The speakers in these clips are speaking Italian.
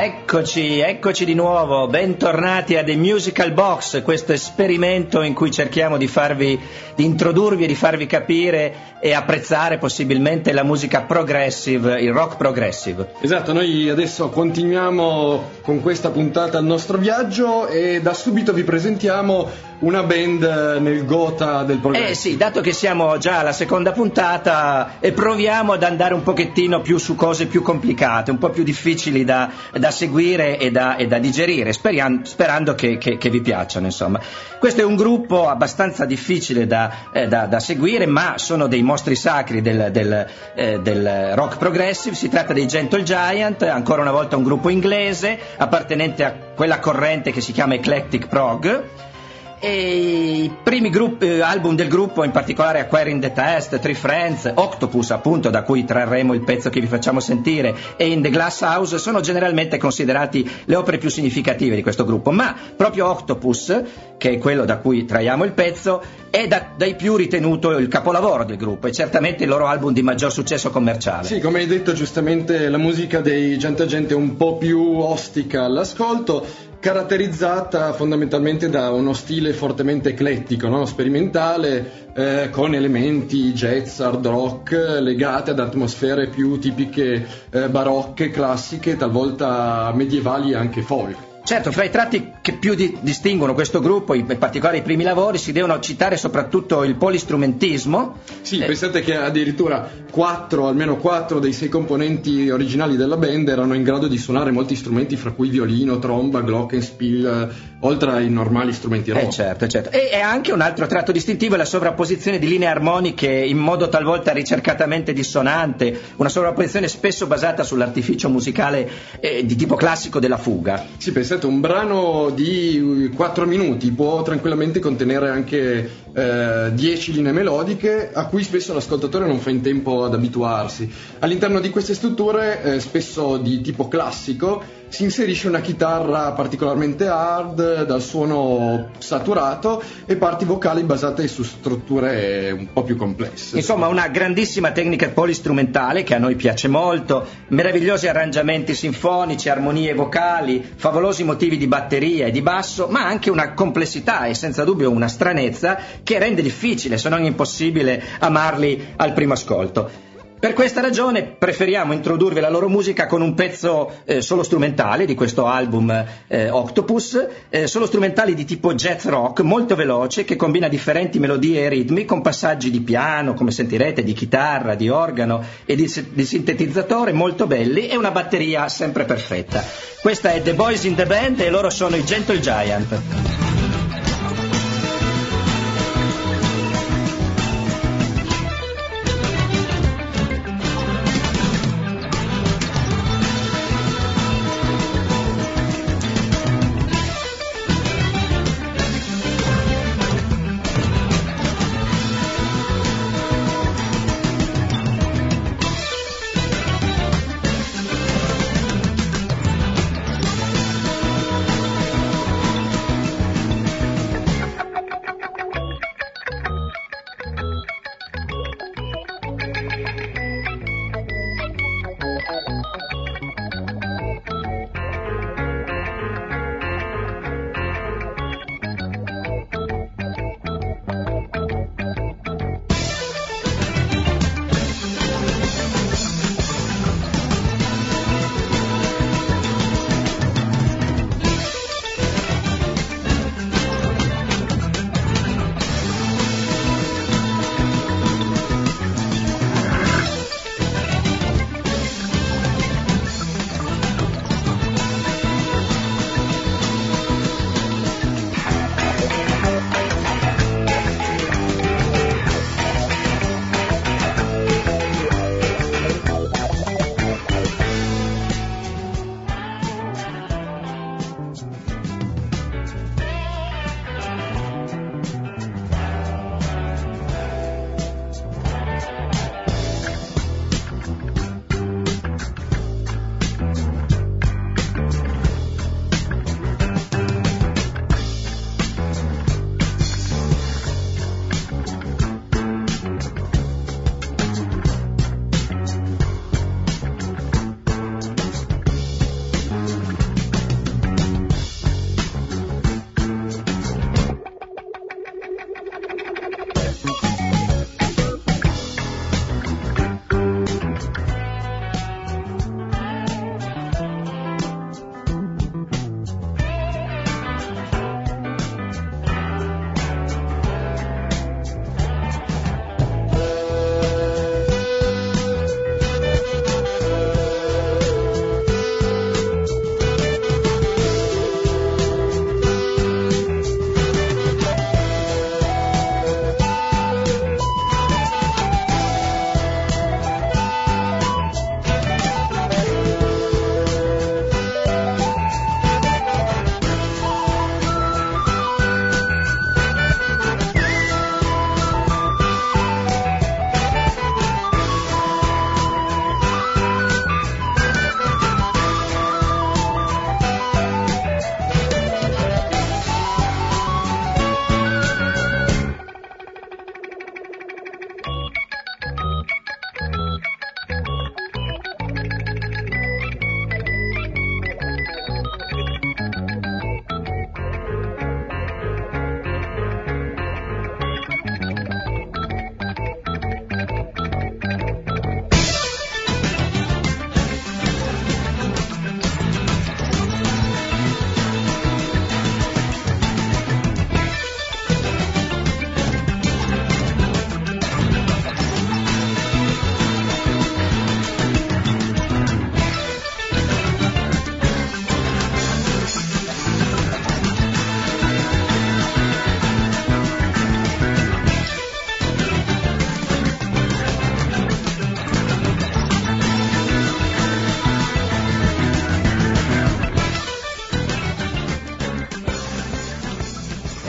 Eccoci di nuovo, bentornati a The Musical Box, questo esperimento in cui cerchiamo di introdurvi e di farvi capire e apprezzare possibilmente la musica progressive, il rock progressive. Esatto, noi adesso continuiamo con questa puntata il nostro viaggio e da subito vi presentiamo una band nel gotha del progressive. Sì, dato che siamo già alla seconda puntata proviamo ad andare un pochettino più su cose più complicate, un po' più difficili da seguire e da digerire, sperando che vi piacciono, insomma. Questo è un gruppo abbastanza difficile da seguire, ma sono dei mostri sacri del rock progressive. Si tratta dei Gentle Giant, ancora una volta un gruppo inglese appartenente a quella corrente che si chiama Eclectic Prog. E i primi album del gruppo, in particolare Acquiring the Taste, Three Friends, Octopus, appunto, da cui trarremo il pezzo che vi facciamo sentire, e In the Glass House, sono generalmente considerati le opere più significative di questo gruppo, ma proprio Octopus, che è quello da cui traiamo il pezzo, è dai più ritenuto il capolavoro del gruppo e certamente il loro album di maggior successo commerciale. Sì, come hai detto giustamente, la musica dei Gentle Giant è un po' più ostica all'ascolto, caratterizzata fondamentalmente da uno stile fortemente eclettico, no? Sperimentale, con elementi jazz, hard rock legati ad atmosfere più tipiche barocche, classiche, talvolta medievali e anche folk. Certo, fra i tratti che più distinguono questo gruppo, in particolare i primi lavori, si devono citare soprattutto il polistrumentismo. Sì, pensate che addirittura almeno 4 dei 6 componenti originali della band erano in grado di suonare molti strumenti, fra cui violino, tromba, glockenspiel, oltre ai normali strumenti rock. Certo. E anche un altro tratto distintivo è la sovrapposizione di linee armoniche in modo talvolta ricercatamente dissonante, una sovrapposizione spesso basata sull'artificio musicale di tipo classico della fuga. Sì, pensate, un brano di 4 minuti può tranquillamente contenere anche 10 linee melodiche a cui spesso l'ascoltatore non fa in tempo ad abituarsi. All'interno di queste strutture, spesso di tipo classico, si inserisce una chitarra particolarmente hard, dal suono saturato, e parti vocali basate su strutture un po' più complesse. Insomma, una grandissima tecnica polistrumentale che a noi piace molto, meravigliosi arrangiamenti sinfonici, armonie vocali, favolosi motivi di batteria e di basso, ma anche una complessità e senza dubbio una stranezza che rende difficile, se non impossibile, amarli al primo ascolto. Per questa ragione preferiamo introdurvi la loro musica con un pezzo solo strumentale di questo album Octopus, solo strumentali di tipo jazz rock, molto veloce, che combina differenti melodie e ritmi con passaggi di piano, come sentirete, di chitarra, di organo e di sintetizzatore molto belli, e una batteria sempre perfetta. Questa è The Boys in the Band e loro sono i Gentle Giant.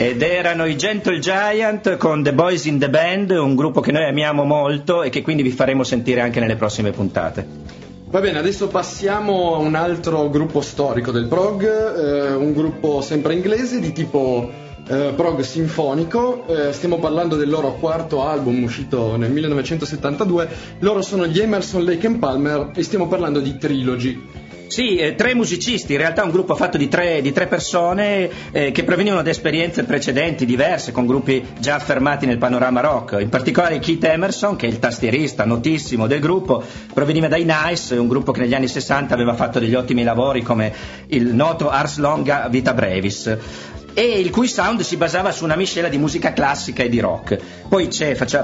ed erano i Gentle Giant con The Boys in the Band, un gruppo che noi amiamo molto e che quindi vi faremo sentire anche nelle prossime puntate. Va bene, adesso passiamo a un altro gruppo storico del prog, un gruppo sempre inglese di tipo prog sinfonico. Stiamo parlando del loro quarto album uscito nel 1972. Loro sono gli Emerson, Lake and Palmer e stiamo parlando di Trilogy. Sì, 3 musicisti, in realtà un gruppo fatto di tre persone che provenivano da esperienze precedenti, diverse, con gruppi già affermati nel panorama rock. In particolare Keith Emerson, che è il tastierista notissimo del gruppo, proveniva dai Nice, un gruppo che negli anni 60 aveva fatto degli ottimi lavori come il noto Ars Longa Vita Brevis, e il cui sound si basava su una miscela di musica classica e di rock. Poi faceva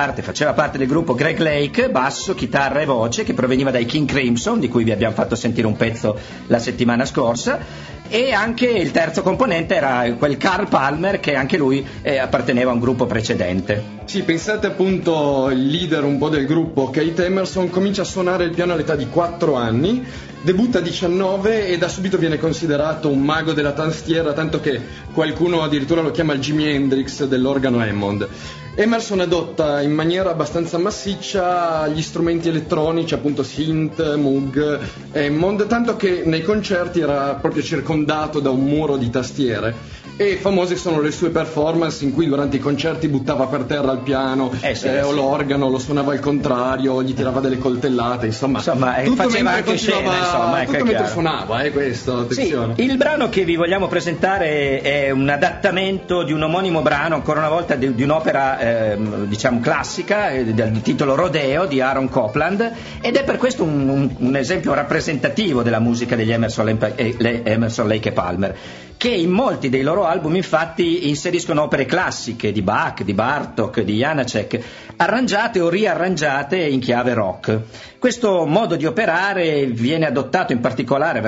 parte del gruppo Greg Lake, basso, chitarra e voce, che proveniva dai King Crimson, di cui vi abbiamo fatto sentire un pezzo la settimana scorsa, e anche il terzo componente era quel Carl Palmer, che anche lui apparteneva a un gruppo precedente. Sì, pensate appunto, il leader un po' del gruppo, Keith Emerson, comincia a suonare il piano all'età di 4 anni, debutta a 19 e da subito viene considerato un mago della tastiera, tanto che qualcuno addirittura lo chiama il Jimi Hendrix dell'organo Hammond. Emerson adotta in maniera abbastanza massiccia gli strumenti elettronici, appunto synth, Moog, Hammond, tanto che nei concerti era proprio circondato da un muro di tastiere. E famose sono le sue performance in cui durante i concerti buttava per terra il piano o l'organo, lo suonava al contrario, gli tirava delle coltellate, insomma tutto faceva anche scena, insomma, tutto mentre suonava, questo, attenzione. Sì, il brano che vi vogliamo presentare è un adattamento di un omonimo brano, ancora una volta di un'opera diciamo classica, del titolo Rodeo di Aaron Copland, ed è per questo un esempio rappresentativo della musica degli Emerson, Lake e Palmer, che in molti dei loro album infatti inseriscono opere classiche di Bach, di Bartók, di Janacek, arrangiate o riarrangiate in chiave rock. Questo modo di operare verrà adottato in particolare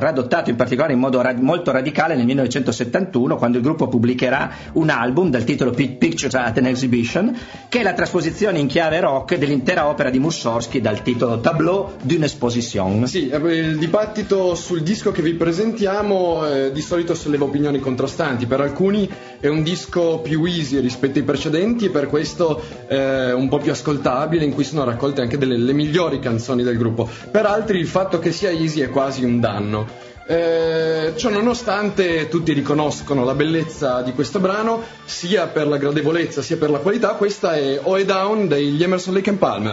in modo molto radicale nel 1971, quando il gruppo pubblicherà un album dal titolo Pictures at an Exhibition, che è la trasposizione in chiave rock dell'intera opera di Mussorgsky dal titolo Tableau d'une exposition. Sì, il dibattito sul disco che vi presentiamo di solito solleva opinioni contrastanti. Per alcuni è un disco più easy rispetto ai precedenti e per questo un po' più ascoltabile, in cui sono raccolte anche le migliori canzoni del gruppo. Per altri il fatto che sia easy è quasi un danno. Ciò nonostante, tutti riconoscono la bellezza di questo brano, sia per la gradevolezza sia per la qualità. Questa è Oe Down degli Emerson, Lake and Palmer.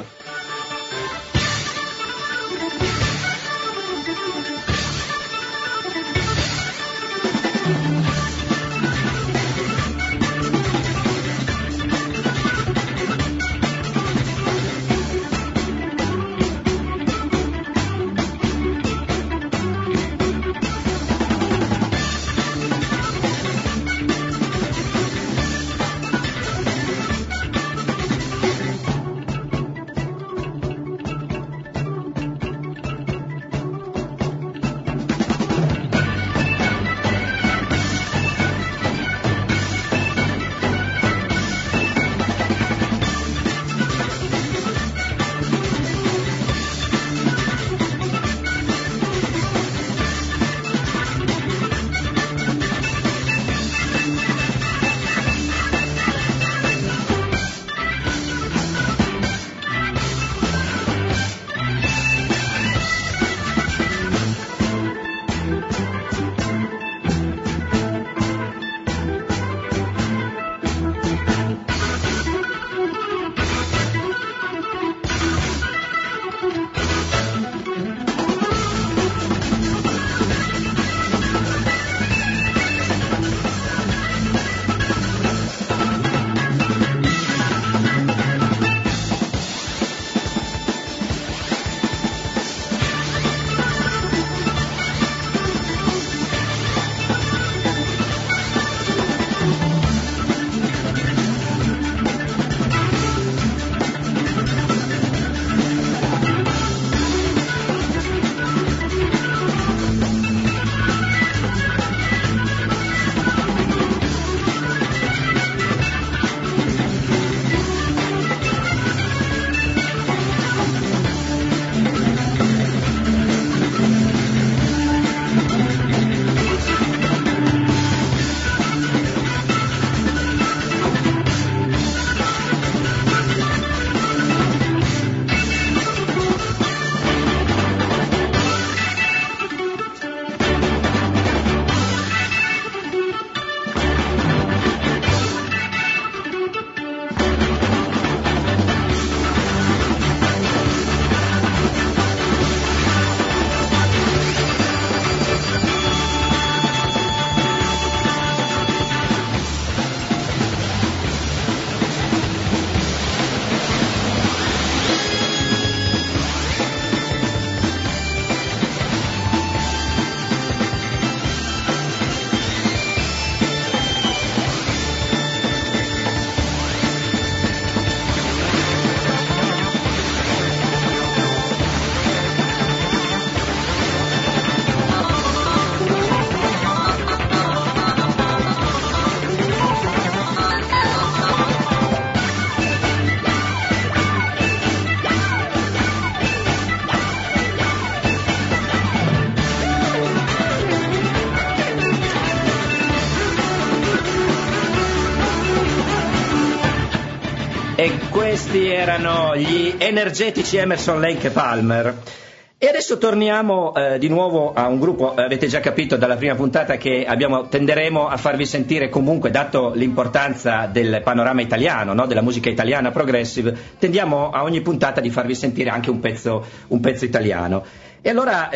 Questi erano gli energetici Emerson, Lake e Palmer. E adesso torniamo di nuovo a un gruppo. Avete già capito dalla prima puntata che tenderemo a farvi sentire comunque, dato l'importanza del panorama italiano, no? Della musica italiana progressive, tendiamo a ogni puntata di farvi sentire anche un pezzo italiano. E allora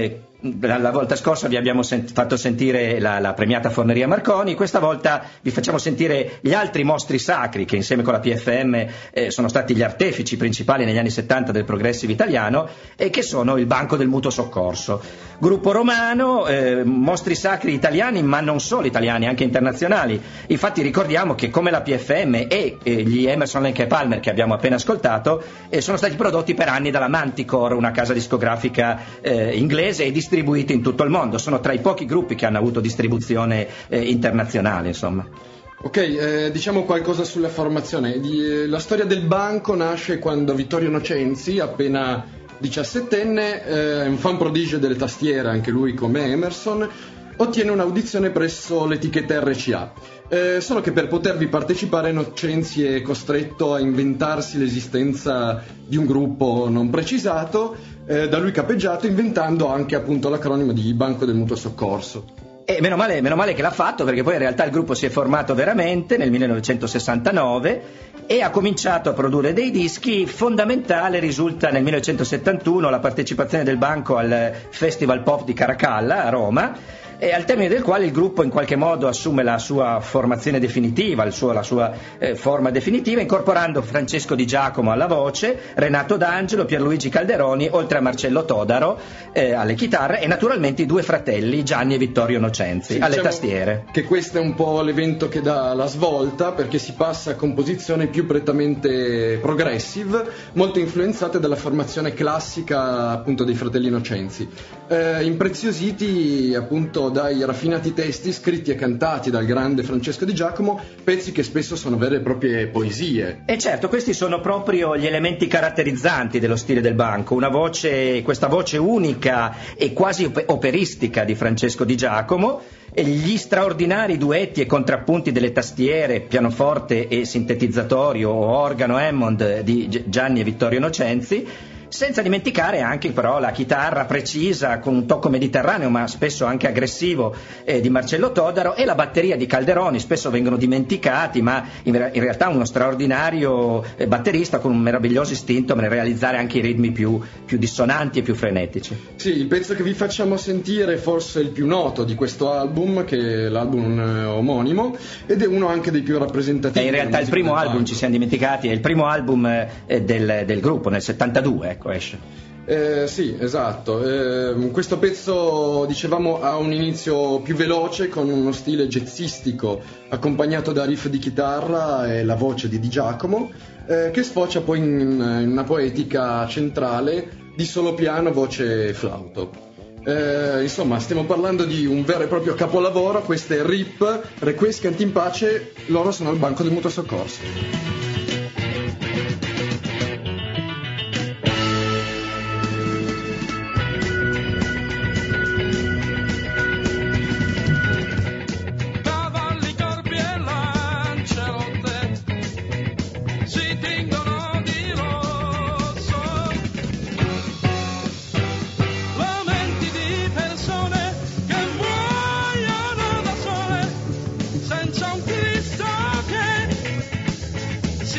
la volta scorsa vi abbiamo fatto sentire la premiata Forneria Marconi, questa volta vi facciamo sentire gli altri mostri sacri che insieme con la PFM sono stati gli artefici principali negli anni 70 del progressive italiano, e che sono il Banco del Mutuo Soccorso, gruppo romano, mostri sacri italiani, ma non solo italiani, anche internazionali. Infatti ricordiamo che come la PFM e gli Emerson, Lake e Palmer che abbiamo appena ascoltato sono stati prodotti per anni dalla Manticore, una casa discografica inglese, e distribuiti in tutto il mondo. Sono tra i pochi gruppi che hanno avuto distribuzione internazionale, insomma. Ok, diciamo qualcosa sulla formazione. La storia del banco nasce quando Vittorio Nocenzi, appena 17enne, un fan prodigio delle tastiere, anche lui come Emerson, ottiene un'audizione presso l'etichetta RCA. Solo che per potervi partecipare Nocenzi è costretto a inventarsi l'esistenza di un gruppo non precisato, da lui capeggiato, inventando anche appunto l'acronimo di Banco del Mutuo Soccorso. E meno male che l'ha fatto, perché poi in realtà il gruppo si è formato veramente nel 1969 e ha cominciato a produrre dei dischi. Fondamentale risulta nel 1971 la partecipazione del Banco al Festival Pop di Caracalla a Roma, e al termine del quale il gruppo in qualche modo assume la sua formazione definitiva, la sua forma definitiva, incorporando Francesco Di Giacomo alla voce, Renato D'Angelo, Pierluigi Calderoni, oltre a Marcello Todaro alle chitarre, e naturalmente i due fratelli Gianni e Vittorio Nocenzi alle tastiere. Che questo è un po' l'evento che dà la svolta, perché si passa a composizioni più prettamente progressive, molto influenzate dalla formazione classica appunto dei fratelli Nocenzi, impreziositi appunto dai raffinati testi scritti e cantati dal grande Francesco Di Giacomo, pezzi che spesso sono vere e proprie poesie. E certo, questi sono proprio gli elementi caratterizzanti dello stile del Banco, questa voce unica e quasi operistica di Francesco Di Giacomo, e gli straordinari duetti e contrappunti delle tastiere, pianoforte e sintetizzatorio o organo Hammond di Gianni e Vittorio Nocenzi, senza dimenticare anche però la chitarra precisa con un tocco mediterraneo ma spesso anche aggressivo di Marcello Todaro, e la batteria di Calderoni. Spesso vengono dimenticati, ma in realtà uno straordinario batterista con un meraviglioso istinto nel realizzare anche i ritmi più dissonanti e più frenetici. Sì, il pezzo che vi facciamo sentire è forse il più noto di questo album, che è l'album omonimo, ed è uno anche dei più rappresentativi. In realtà il primo album, ci siamo dimenticati, è il primo album del gruppo, nel 72, ecco, esce. Sì, esatto. Questo pezzo, dicevamo, ha un inizio più veloce con uno stile jazzistico accompagnato da riff di chitarra e la voce di Giacomo, che sfocia poi in una poetica centrale di solo piano, voce e flauto. Insomma, stiamo parlando di un vero e proprio capolavoro. Questo è RIP, Requiescat in pace, loro sono il Banco del Mutuo Soccorso. Senza un Cristo che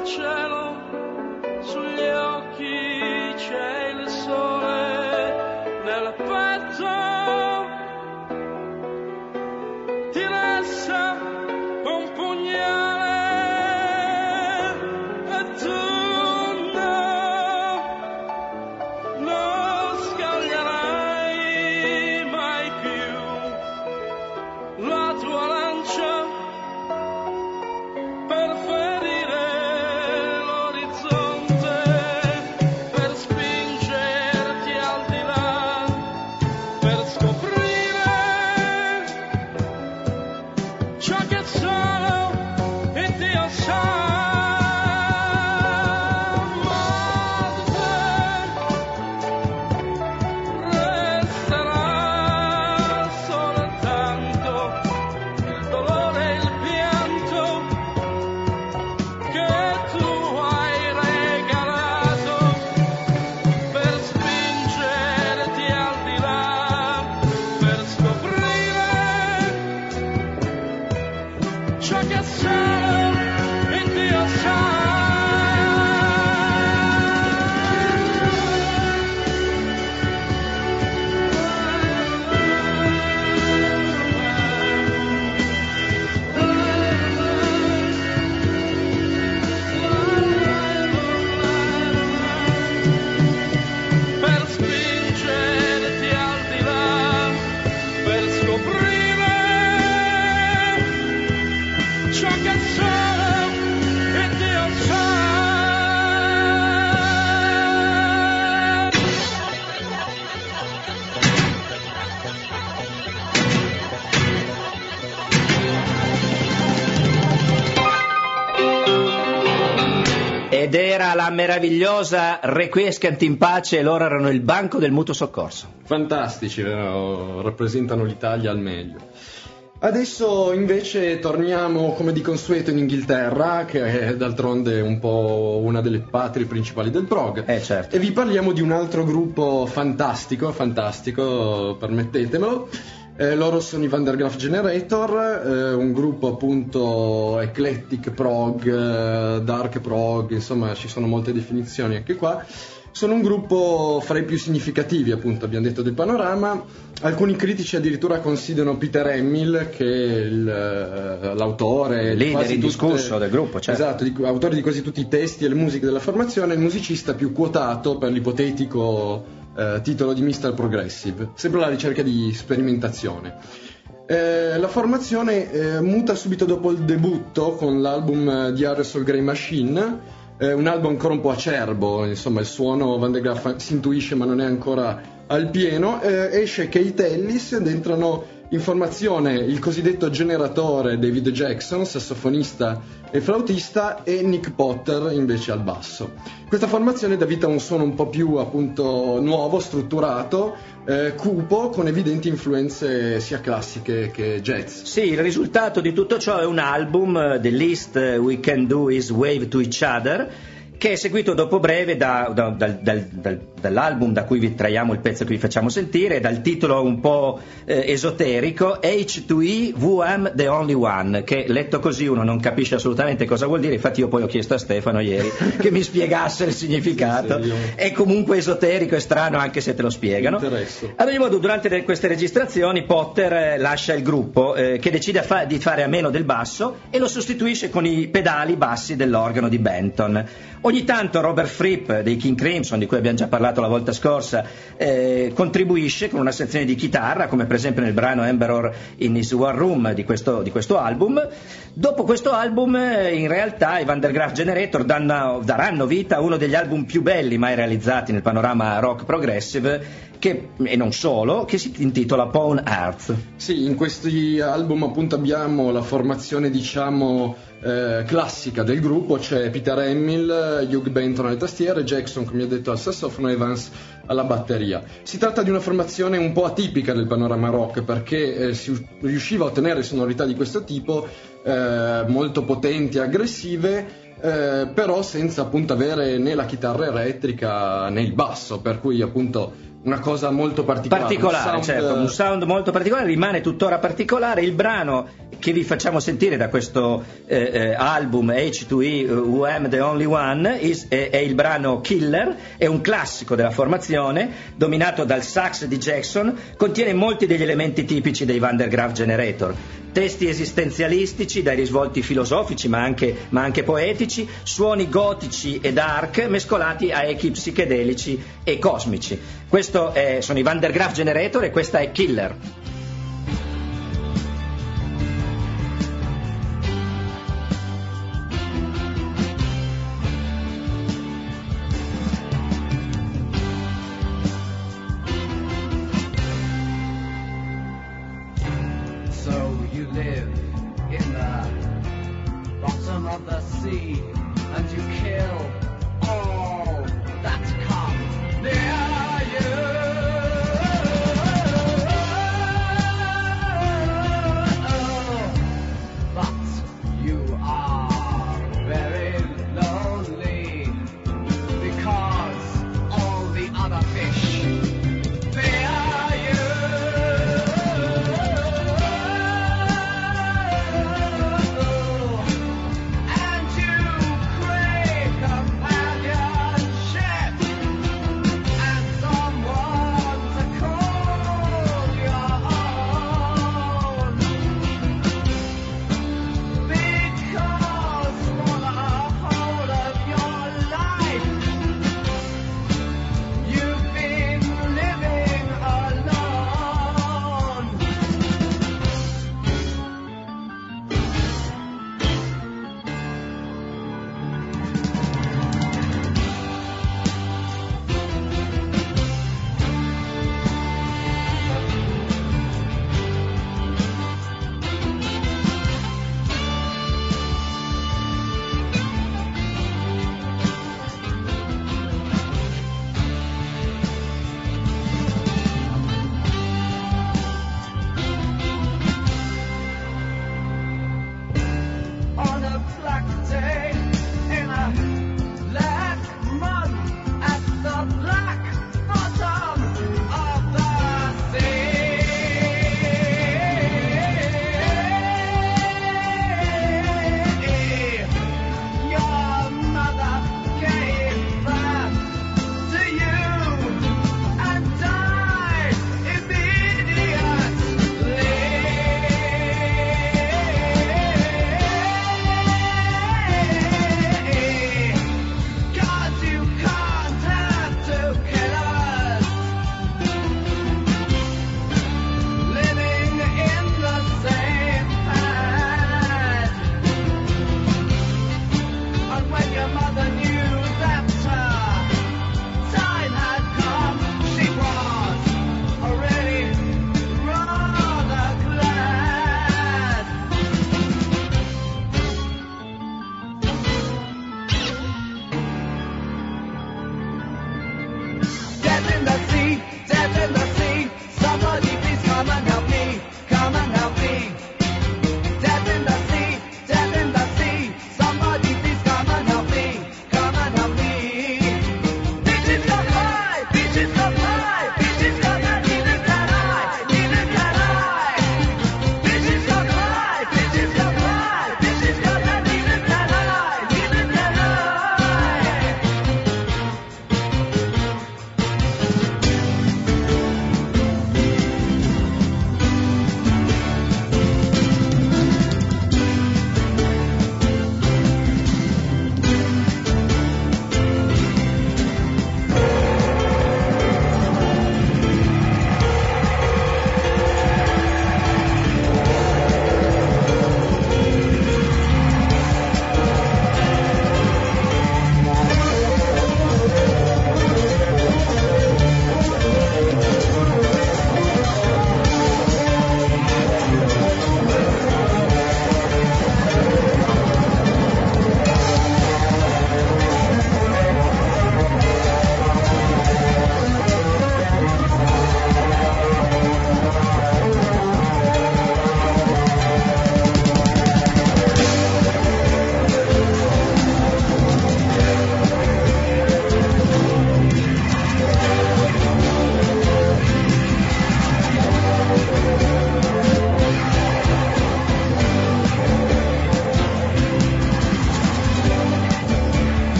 al cielo, sugli occhi c'è il sole, nel petto ti resta un pugnale e tu non scaglierai mai più la tua lancia per ferire l'orizzonte, per spingerti al di là, per scoprire ciò che solo il Dio sa. Resterà soltanto il dolore e il pianto che tu hai regalato per spingerti al di là, per scoprire ciò che solo il Dio sa. Per spingerti al di là, per scoprire ciò che solo il Dio sa. Ed era la meravigliosa Requiescant in pace e loro erano il banco del mutuo soccorso. Fantastici, rappresentano l'Italia al meglio. Adesso invece torniamo come di consueto in Inghilterra, che è d'altronde un po' una delle patrie principali del prog. Certo. E vi parliamo di un altro gruppo fantastico, permettetemelo. Loro sono i Van der Graaf Generator, un gruppo appunto eclectic prog, dark prog, insomma ci sono molte definizioni anche qua. Sono un gruppo fra i più significativi, appunto, abbiamo detto, del panorama. Alcuni critici addirittura considerano Peter Hamill, che è l'autore, il leader indiscusso del gruppo, certo. Esatto, autore di quasi tutti i testi e le musiche della formazione, il musicista più quotato per l'ipotetico titolo di Mr. Progressive, sempre alla ricerca di sperimentazione. La formazione muta subito dopo il debutto con l'album The Aerosol Grey Machine, un album ancora un po' acerbo, insomma il suono Van der Graaf si intuisce ma non è ancora al pieno. Esce Kate Ellis ed entrano in formazione il cosiddetto generatore David Jackson, sassofonista e flautista, e Nick Potter invece al basso. Questa formazione dà vita a un suono un po' più appunto nuovo, strutturato, cupo, con evidenti influenze sia classiche che jazz. Sì, il risultato di tutto ciò è un album, The Least We Can Do Is Wave to Each Other, che è seguito dopo breve dall'album da cui vi traiamo il pezzo che vi facciamo sentire, dal titolo un po' esoterico H2E VM The Only One, che letto così uno non capisce assolutamente cosa vuol dire. Infatti io poi ho chiesto a Stefano ieri che mi spiegasse il significato. È comunque esoterico e strano anche se te lo spiegano. Ad ogni modo, durante queste registrazioni Potter lascia il gruppo, che decide di fare a meno del basso e lo sostituisce con i pedali bassi dell'organo di Benton. Ogni tanto Robert Fripp dei King Crimson, di cui abbiamo già parlato la volta scorsa, contribuisce con una sezione di chitarra, come per esempio nel brano Emperor in His War Room di questo album. Dopo questo album in realtà i Van der Graaf Generator daranno vita a uno degli album più belli mai realizzati nel panorama rock progressive, e non solo, che si intitola Pawn Earth. Sì, in questi album appunto abbiamo la formazione diciamo classica del gruppo. C'è Peter Hamill, Hugh Benton alle tastiere, Jackson, come ho detto, al sassofono, Evans alla batteria. Si tratta di una formazione un po' atipica del panorama rock, perché si riusciva a ottenere sonorità di questo tipo, molto potenti e aggressive, però senza appunto avere né la chitarra elettrica né il basso, per cui appunto una cosa molto particolare. Certo, un sound molto particolare, rimane tuttora particolare. Il brano che vi facciamo sentire da questo album H2E Who Am the Only One è il brano Killer, è un classico della formazione, dominato dal sax di Jackson, contiene molti degli elementi tipici dei Van der Graaf Generator. Testi esistenzialistici, dai risvolti filosofici ma anche poetici, suoni gotici e dark mescolati a echi psichedelici e cosmici. Sono i Van der Graaf Generator e questa è Killer.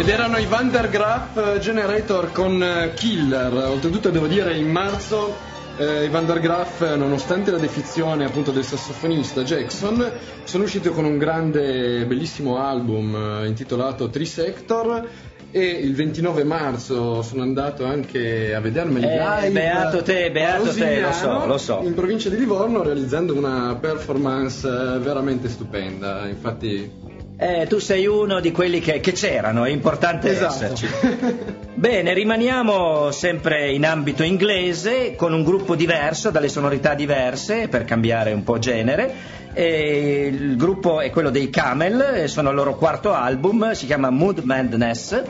Ed erano i Van der Graaf Generator con Killer. Oltretutto devo dire, in marzo i Van der Graaf, nonostante la defezione appunto del sassofonista Jackson, sono usciti con un grande, bellissimo album intitolato Trisector. E il 29 marzo sono andato anche a vedermeli live. Beato te, lo so. In provincia di Livorno, realizzando una performance veramente stupenda. Infatti tu sei uno di quelli che c'erano, è importante esserci. Bene, rimaniamo sempre in ambito inglese, con un gruppo diverso, dalle sonorità diverse, per cambiare un po' genere. Il gruppo è quello dei Camel, sono il loro quarto album, si chiama Mood Madness.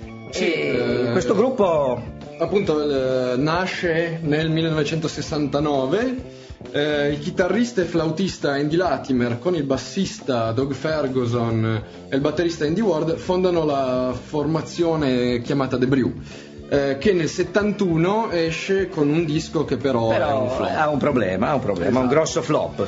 Questo gruppo appunto nasce nel 1969. Il chitarrista e flautista Andy Latimer con il bassista Doug Ferguson e il batterista Andy Ward fondano la formazione chiamata The Brew, che nel 71 esce con un disco che però è un flop. Ha un problema, esatto. Un grosso flop.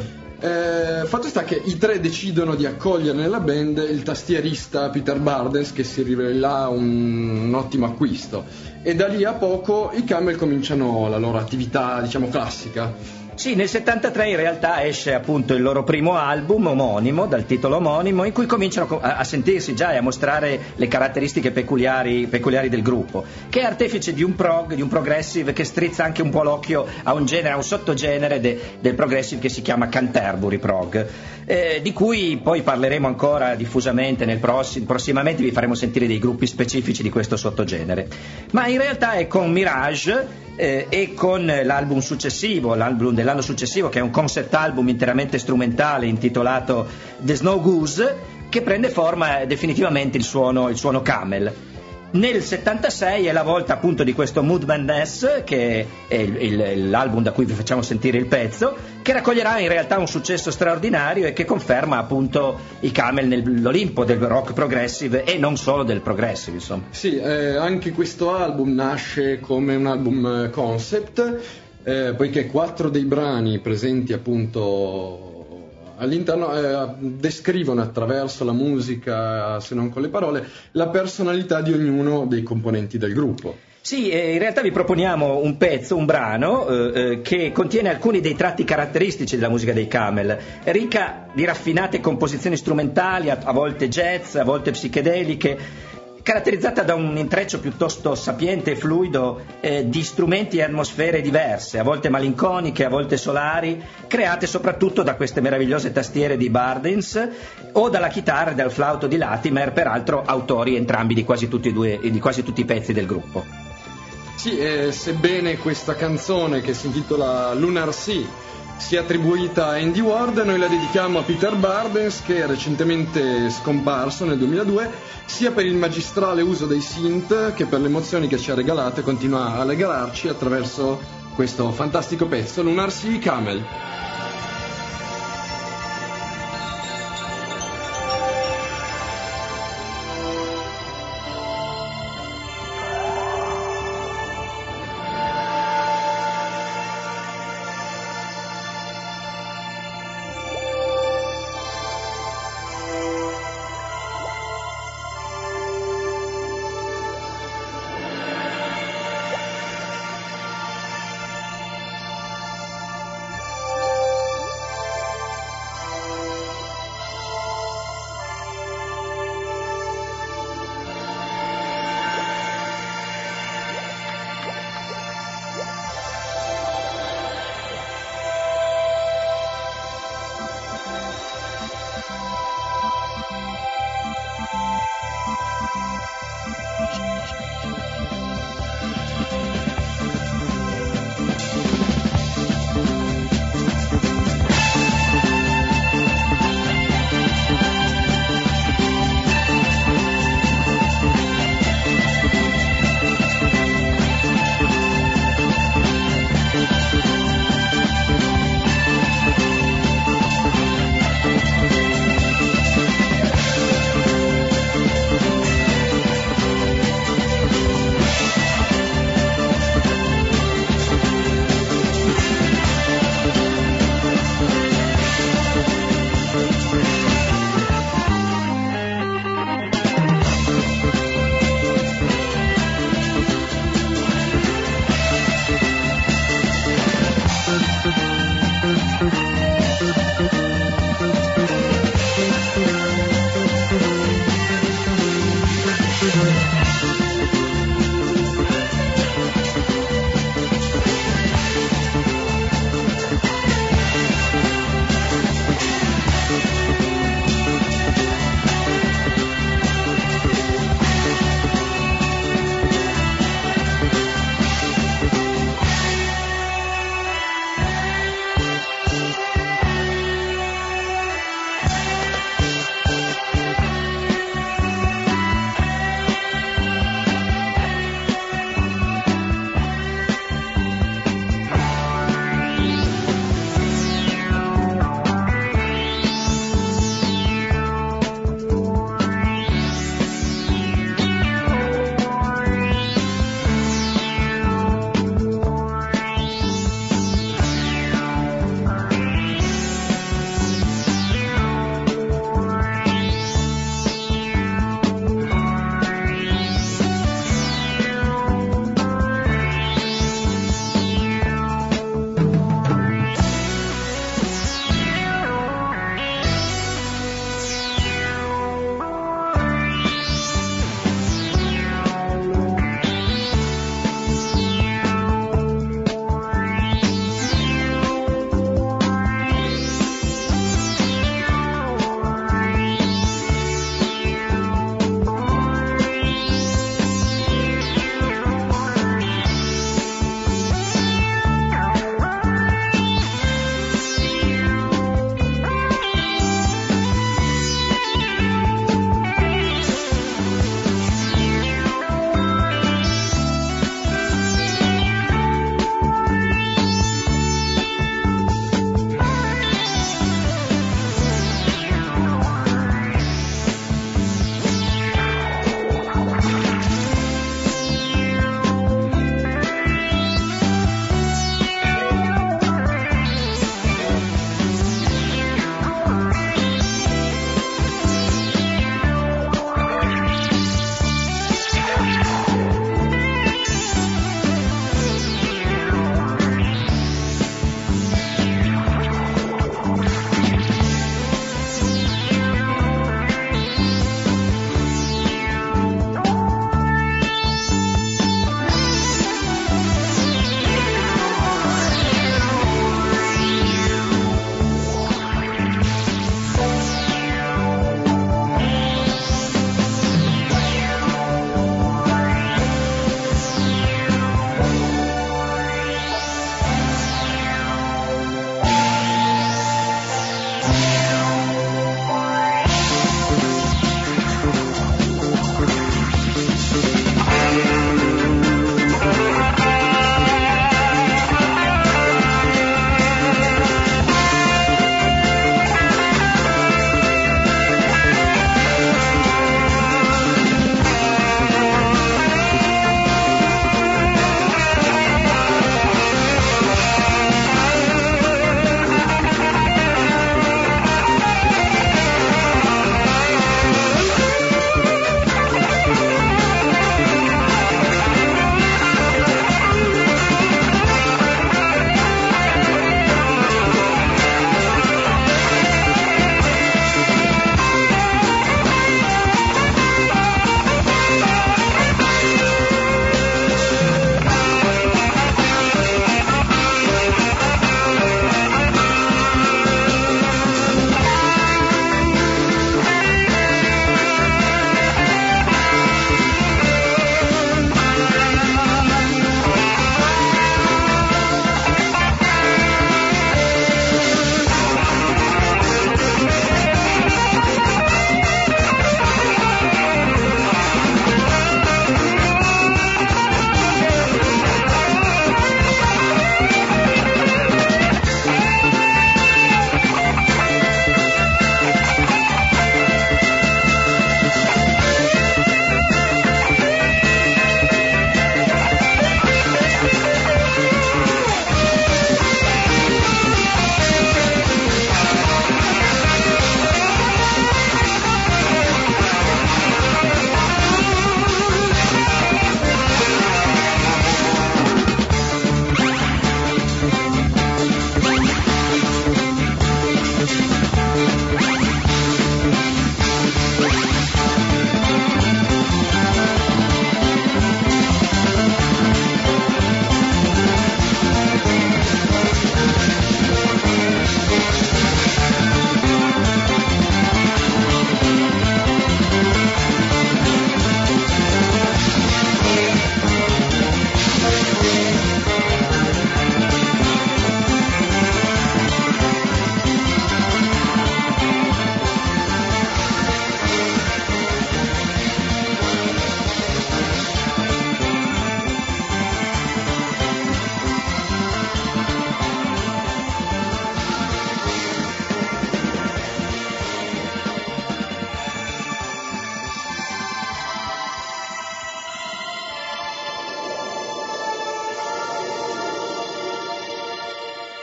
Fatto sta che i tre decidono di accogliere nella band il tastierista Peter Bardens, che si rivela un ottimo acquisto, e da lì a poco i Camel cominciano la loro attività, diciamo, classica. Sì, nel 73 in realtà esce appunto il loro primo album omonimo, dal titolo omonimo, in cui cominciano a sentirsi già e a mostrare le caratteristiche peculiari del gruppo, che è artefice di un progressive che strizza anche un po' l'occhio a un genere, a un sottogenere del progressive che si chiama Canterbury Prog, di cui poi parleremo ancora diffusamente prossimamente vi faremo sentire dei gruppi specifici di questo sottogenere. Ma in realtà è con Mirage e con l'album dell'anno successivo, che è un concept album interamente strumentale intitolato The Snow Goose, che prende forma definitivamente il suono Camel. Nel 76 è la volta appunto di questo Mood Madness, che è l'album da cui vi facciamo sentire il pezzo, che raccoglierà in realtà un successo straordinario e che conferma appunto i Camel nell'Olimpo del rock progressive e non solo del progressive, insomma. Sì, anche questo album nasce come un album concept, poiché 4 dei brani presenti appunto all'interno descrivono attraverso la musica, se non con le parole, la personalità di ognuno dei componenti del gruppo. Sì, in realtà vi proponiamo un brano che contiene alcuni dei tratti caratteristici della musica dei Camel, ricca di raffinate composizioni strumentali, a volte jazz, a volte psichedeliche, caratterizzata da un intreccio piuttosto sapiente e fluido di strumenti e atmosfere diverse, a volte malinconiche, a volte solari, create soprattutto da queste meravigliose tastiere di Bardens o dalla chitarra e dal flauto di Latimer, peraltro autori entrambi di quasi tutti i pezzi del gruppo. Sì, sebbene questa canzone, che si intitola Lunar Sea, sia attribuita a Andy Ward, noi la dedichiamo a Peter Bardens, che è recentemente scomparso nel 2002, sia per il magistrale uso dei synth che per le emozioni che ci ha regalato e continua a regalarci attraverso questo fantastico pezzo, Lunar Sea Camel.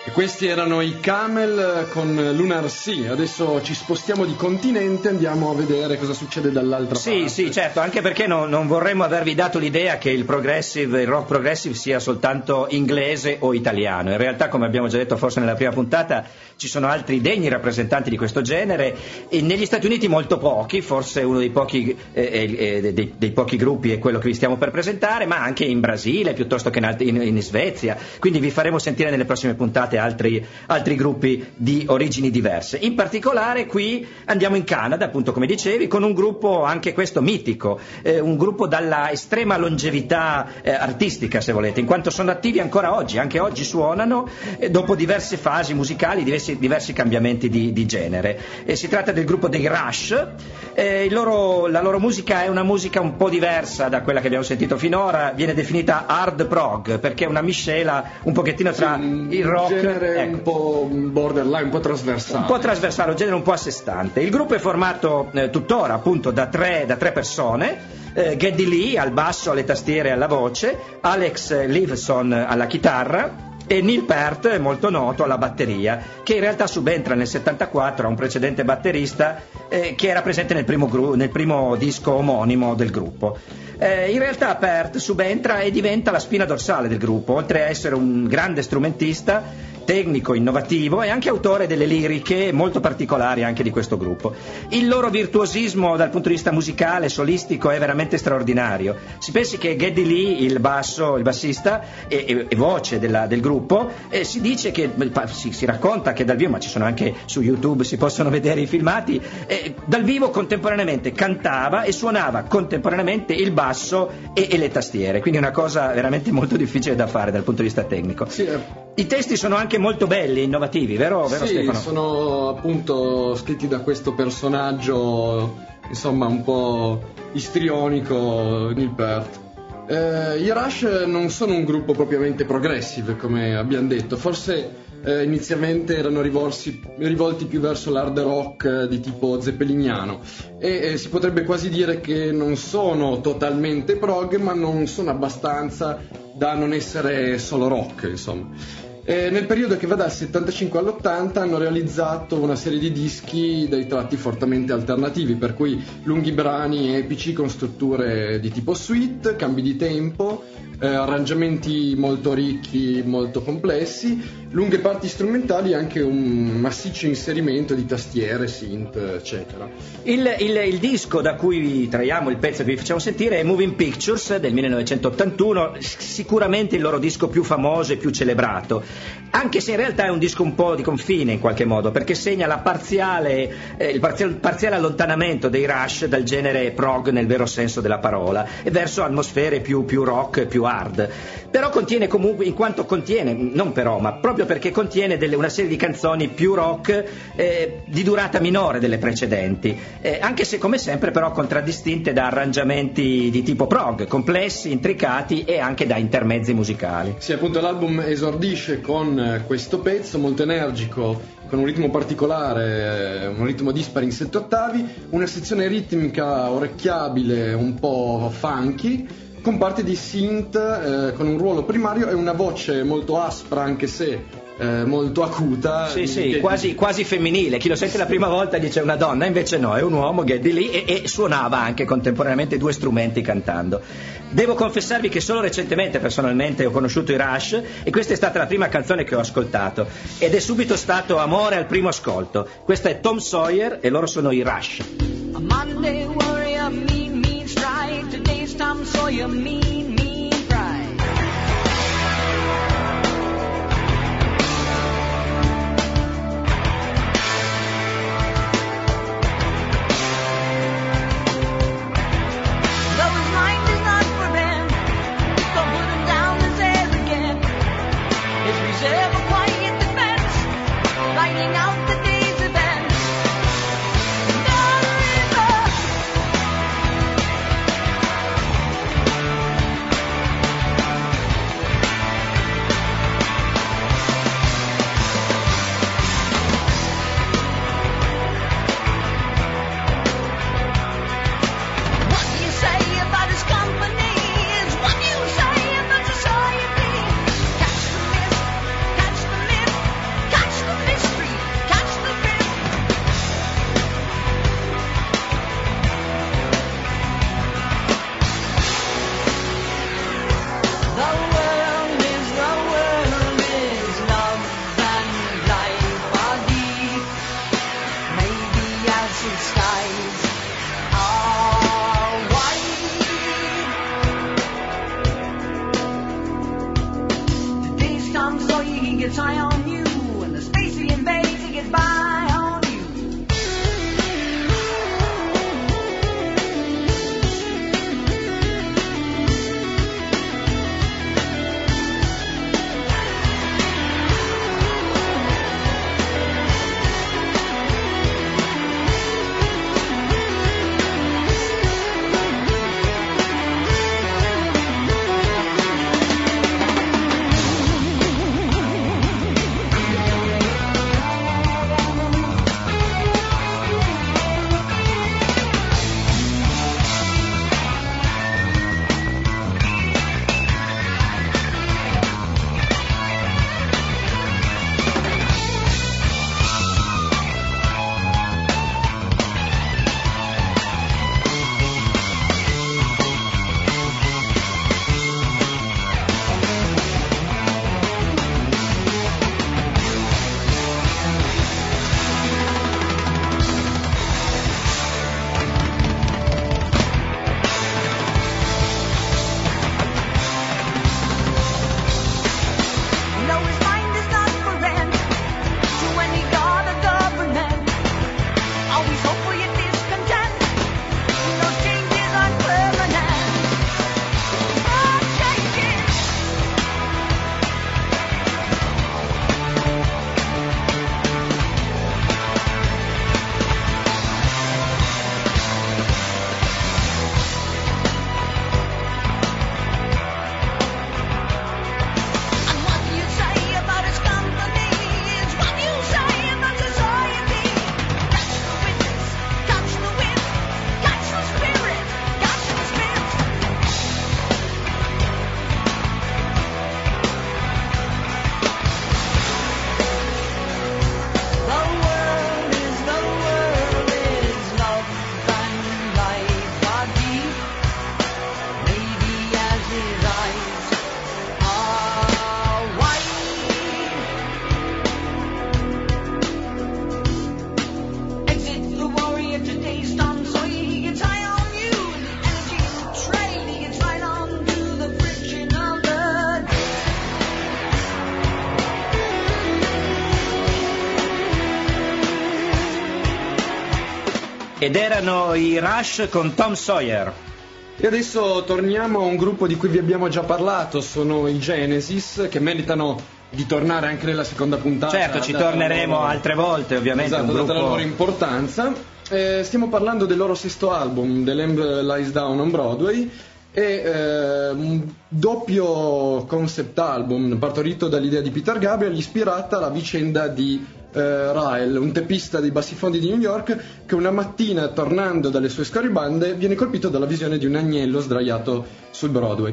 Questi erano i Camel con Lunar Sea. Adesso ci spostiamo di continente, andiamo a vedere cosa succede dall'altra parte. Sì, certo, anche perché non vorremmo avervi dato l'idea che il rock progressive sia soltanto inglese o italiano. In realtà, come abbiamo già detto forse nella prima puntata, ci sono altri degni rappresentanti di questo genere, e negli Stati Uniti molto pochi, forse uno dei pochi gruppi è quello che vi stiamo per presentare, ma anche in Brasile piuttosto che in Svezia, quindi vi faremo sentire nelle prossime puntate altri gruppi di origini diverse. In particolare qui andiamo in Canada, appunto come dicevi, con un gruppo anche questo mitico, un gruppo dalla estrema longevità artistica, se volete, in quanto sono attivi ancora oggi, anche oggi suonano dopo diverse fasi musicali, diversi cambiamenti di genere. Si tratta del gruppo dei Rush. La loro musica è una musica un po' diversa da quella che abbiamo sentito finora, viene definita hard prog perché è una miscela un pochettino tra il rock, genere un po' borderline, un po' trasversale, un genere un po' a sé stante. Il gruppo è formato tuttora appunto da tre persone, Geddy Lee al basso, alle tastiere e alla voce, Alex Lifeson alla chitarra e Neil Peart, molto noto, alla batteria, che in realtà subentra nel 74 a un precedente batterista che era presente nel primo disco omonimo del gruppo. In realtà Peart subentra e diventa la spina dorsale del gruppo, oltre a essere un grande strumentista, tecnico, innovativo e anche autore delle liriche molto particolari anche di questo gruppo. Il loro virtuosismo dal punto di vista musicale, solistico, è veramente straordinario. Si pensi che Geddy Lee, il bassista e voce del gruppo, si dice che si racconta che dal vivo, ma ci sono anche su YouTube, si possono vedere i filmati, dal vivo contemporaneamente cantava e suonava contemporaneamente il basso e le tastiere, quindi una cosa veramente molto difficile da fare dal punto di vista tecnico. Sì, I testi sono anche molto belli, innovativi, vero sì, Stefano? Sono appunto scritti da questo personaggio, insomma, un po' istrionico, Neil Peart. I Rush non sono un gruppo propriamente progressive, come abbiamo detto, forse inizialmente erano rivolti più verso l'hard rock di tipo zeppeliniano e si potrebbe quasi dire che non sono totalmente prog, ma non sono abbastanza da non essere solo rock, insomma. Nel periodo che va dal 75 all'80 hanno realizzato una serie di dischi dai tratti fortemente alternativi, per cui lunghi brani epici con strutture di tipo suite, cambi di tempo, arrangiamenti molto ricchi, molto complessi, lunghe parti strumentali e anche un massiccio inserimento di tastiere, synth, eccetera. Il disco da cui traiamo il pezzo che vi facciamo sentire è Moving Pictures del 1981, sicuramente il loro disco più famoso e più celebrato, anche se in realtà è un disco un po' di confine in qualche modo, perché segna il parziale allontanamento dei Rush dal genere prog nel vero senso della parola e verso atmosfere più rock, più hard. Però contiene comunque, in quanto contiene, non però, ma proprio perché contiene una serie di canzoni più rock di durata minore delle precedenti, anche se come sempre però contraddistinte da arrangiamenti di tipo prog, complessi, intricati e anche da intermezzi musicali. Sì, appunto l'album esordisce con questo pezzo molto energico, con un ritmo particolare, un ritmo dispari in 7 ottavi, una sezione ritmica orecchiabile un po' funky, con parti di synth con un ruolo primario e una voce molto aspra, anche se molto acuta. Sì, quasi femminile. Chi lo sente la prima volta dice una donna, invece no, è un uomo, Geddy Lee, e suonava anche contemporaneamente 2 strumenti cantando. Devo confessarvi che solo recentemente personalmente ho conosciuto i Rush e questa è stata la prima canzone che ho ascoltato ed è subito stato amore al primo ascolto. Questa è Tom Sawyer e loro sono i Rush. A Monday warrior, mean strike. Today's Tom Sawyer, mean pride. Lover's mind is not for him. Don't put him down as arrogant. His reserve a quiet defense, lighting out the day's events. Down the river. on so he gets high on you. When the space he invades, he gets by on you. Ed erano i Rush con Tom Sawyer. E adesso torniamo a un gruppo di cui vi abbiamo già parlato, sono i Genesis, che meritano di tornare anche nella seconda puntata. Certo, ci torneremo altre volte, ovviamente. Esatto, un gruppo... data la loro importanza. Stiamo parlando del loro sesto album, The Lamb Lies Down on Broadway, e un doppio concept album partorito dall'idea di Peter Gabriel, ispirata alla vicenda di Ryle, un teppista dei bassifondi di New York, che una mattina, tornando dalle sue scorribande, viene colpito dalla visione di un agnello sdraiato sul Broadway.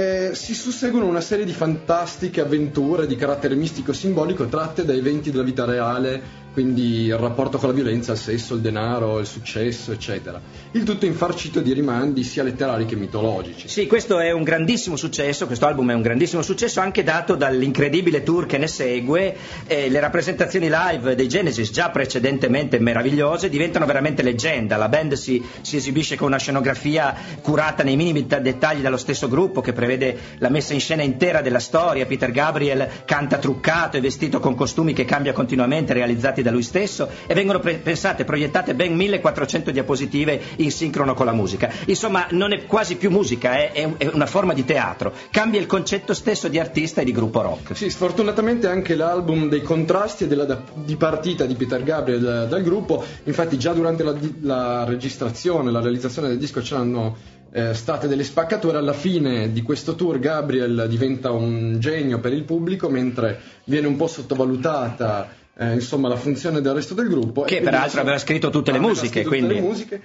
Si susseguono una serie di fantastiche avventure di carattere mistico-simbolico tratte da eventi della vita reale, quindi il rapporto con la violenza, il sesso, il denaro, il successo, eccetera. Il tutto infarcito di rimandi sia letterari che mitologici. Sì, questo è un grandissimo successo, questo album è un grandissimo successo, anche dato dall'incredibile tour che ne segue. Le rappresentazioni live dei Genesis, già precedentemente meravigliose, diventano veramente leggenda. La band si esibisce con una scenografia curata nei minimi dettagli dallo stesso gruppo, che prevede la messa in scena intera della storia. Peter Gabriel canta truccato e vestito con costumi che cambia continuamente, realizzati da lui stesso, e vengono pensate, proiettate ben 1400 diapositive in sincrono con la musica. Insomma, non è quasi più musica, è una forma di teatro, cambia il concetto stesso di artista e di gruppo rock. Sì, sfortunatamente anche l'album dei contrasti e della dipartita di Peter Gabriel dal gruppo. Infatti già durante la registrazione, la realizzazione del disco c'erano state delle spaccature. Alla fine di questo tour Gabriel diventa un genio per il pubblico, mentre viene un po' sottovalutata insomma la funzione del resto del gruppo, che peraltro aveva scritto tutte le musiche, quindi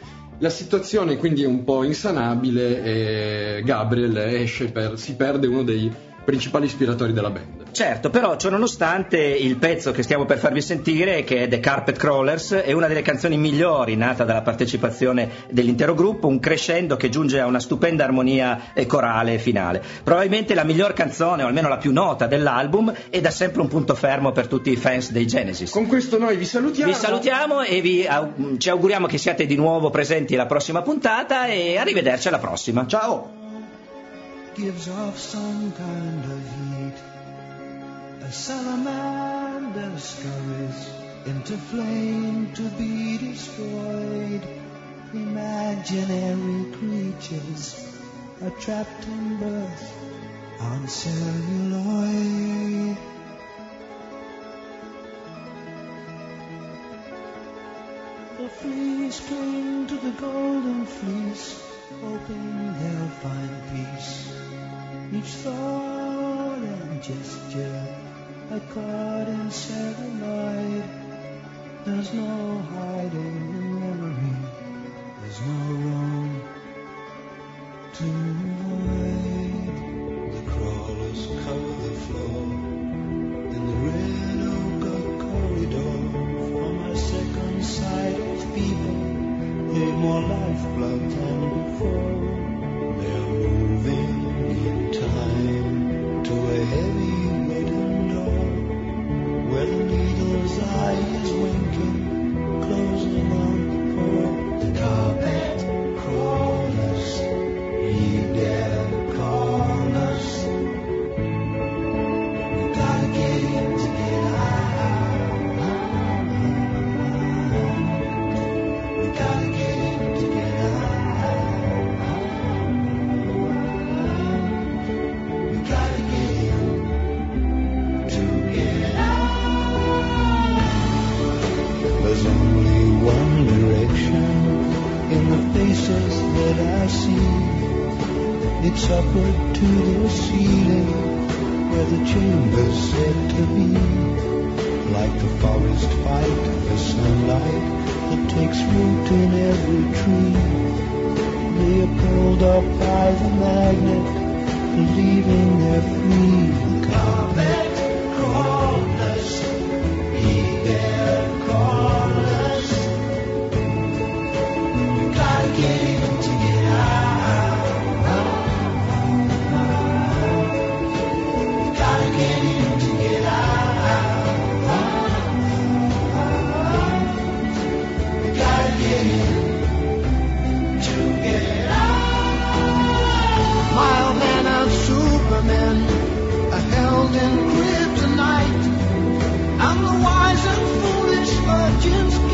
la situazione quindi è un po' insanabile e Gabriel si perde uno dei principali ispiratori della band. Certo, però ciononostante il pezzo che stiamo per farvi sentire, che è The Carpet Crawlers, è una delle canzoni migliori nata dalla partecipazione dell'intero gruppo, un crescendo che giunge a una stupenda armonia corale finale. Probabilmente la miglior canzone, o almeno la più nota dell'album, e da sempre un punto fermo per tutti i fans dei Genesis. Con questo noi vi salutiamo e ci auguriamo che siate di nuovo presenti alla prossima puntata, e arrivederci alla prossima. Ciao! Gives off some kind of heat, a A salamander scurries into flame to be destroyed. Imaginary creatures are trapped in birth on celluloid. The fleas cling to the golden fleece, hoping they'll find peace. Each thought and gesture are caught in celluloid. There's no hiding in memory. There's no room to avoid. The crawlers cover the floor in the red ochre corridor. From my second sight of people, they've more lifeblood than before. They're moving in time to a heavy wooden door, where the needle's eye is winking, closing on the floor. The carpet crawlers, ye dare call us. We gotta get in to get out. We gotta get in to get out. We gotta get in to get out. There's only one direction in the faces that I see. It's upward to the ceiling, where the chamber's said to be. Like the forest fight for sunlight that takes root in every tree. They are pulled up by the magnet, believing they're free. The carpet crawlers, he dare call us. You gotta get in to get out. You gotta get in to get out. You gotta get in to get out. Mild mannered supermen are held in kryptonite, and the wise and foolish virgins